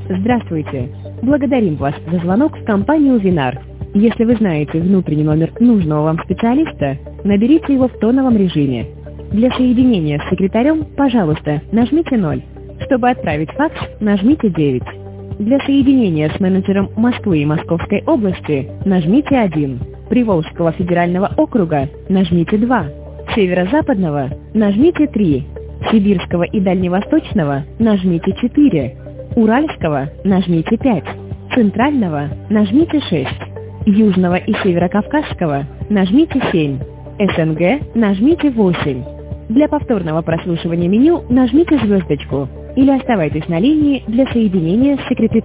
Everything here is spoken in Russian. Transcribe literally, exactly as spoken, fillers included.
Здравствуйте! Благодарим вас за звонок в компанию Винар. Если вы знаете внутренний номер нужного вам специалиста, наберите его в тоновом режиме. Для соединения с секретарем, пожалуйста, нажмите ноль. Чтобы отправить факс, нажмите девять. Для соединения с менеджером Москвы и Московской области, нажмите один. Приволжского федерального округа, нажмите два. Северо-западного, нажмите три. Сибирского и Дальневосточного, нажмите четыре. Уральского, нажмите пять. Центрального, нажмите шесть. Южного и Северокавказского, нажмите семь. СНГ, нажмите восемь. Для повторного прослушивания меню нажмите звездочку или оставайтесь на линии для соединения с секретарем.